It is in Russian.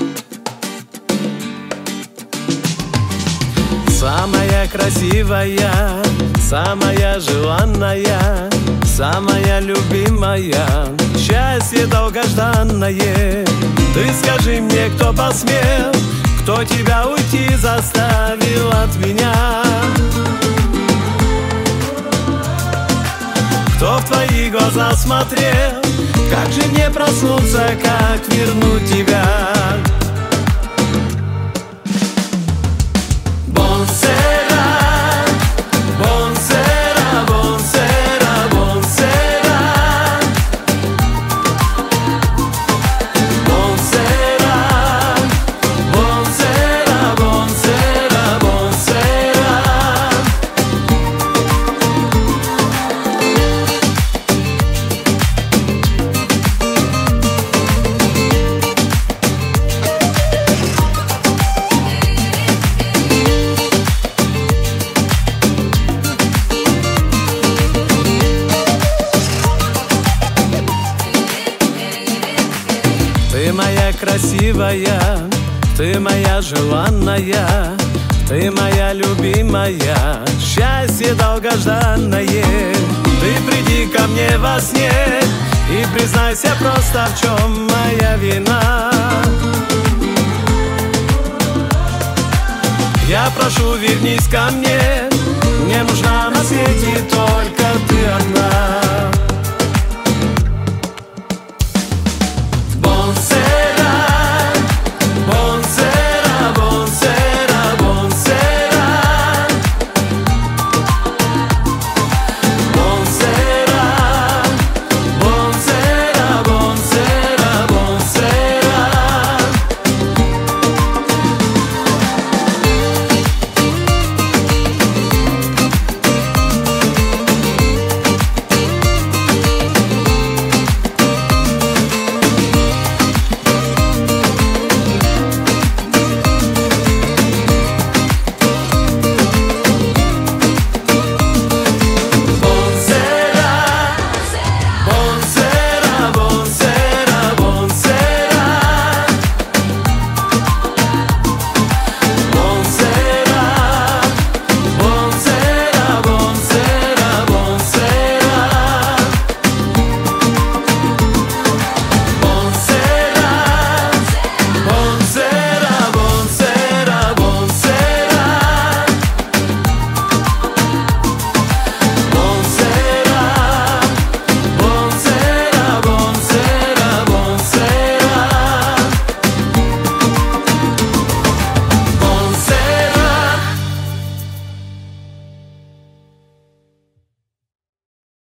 Самая красивая, самая желанная, самая любимая, счастье долгожданное. Ты скажи мне, кто посмел, кто тебя уйти заставил от меня? Кто в твои глаза смотрел? Как же мне проснуться, как вернуть тебя? Ты моя красивая, ты моя желанная, ты моя любимая, счастье долгожданное. Ты приди ко мне во сне и признайся просто, в чем моя вина. Я прошу, вернись ко мне, мне нужна на свете только ты одна.